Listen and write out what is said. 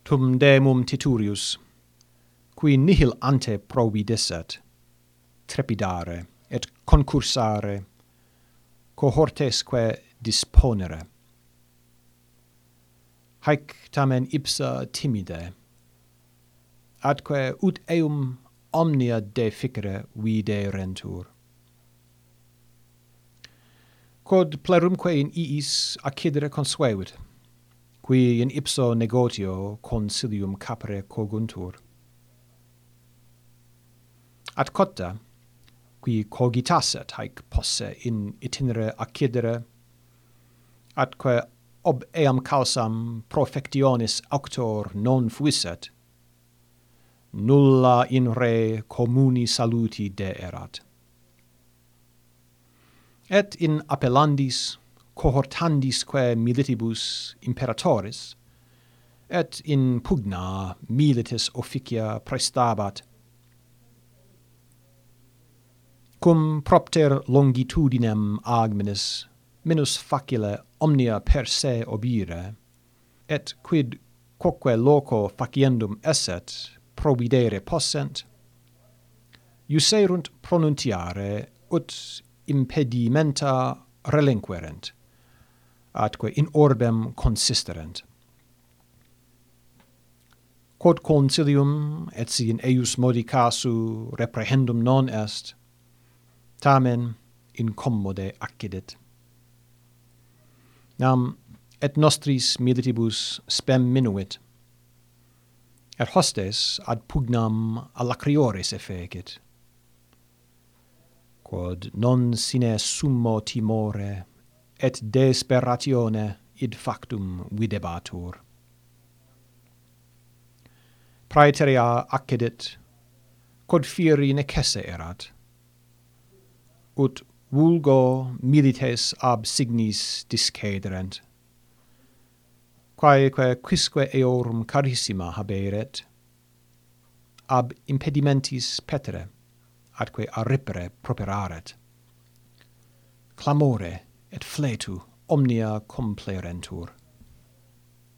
tum demum titurius, qui nihil ante providesset, trepidare et concursare, cohortesque disponere. Haec tamen ipsa timide, atque ut eum omnia deficere viderentur. Quod plerumque in iis accidere consuevit, qui in ipso negotio consilium capere coguntur. At cotta, qui cogitasset haec posse in itinere accidere, atque ob eam calsam profectionis auctor non fuisset, nulla in re communi saluti deerat. Et in appellandis, cohortandisque militibus imperatoris, et in pugna militis officia prestabat, cum propter longitudinem agminis minus facile omnia per se obire, et quid quoque loco faciendum esset providere possent, iuserunt pronuntiare ut impedimenta relinquerent, atque in orbem consisterent. Quod consilium, et si in eius modi casu reprehendum non est, tamen incommode accidit. Nam et nostris militibus spem minuit, et hostes ad pugnam alacriores effegit, quod non sine summo timore et desperatione id factum videbatur. Praeterea accidit, quod fieri necesse erat, ut vulgo milites ab signis discederent, quaeque quisque eorum carissima haberet, ab impedimentis petere, atque arripere properaret. Clamore et fletu omnia complerentur.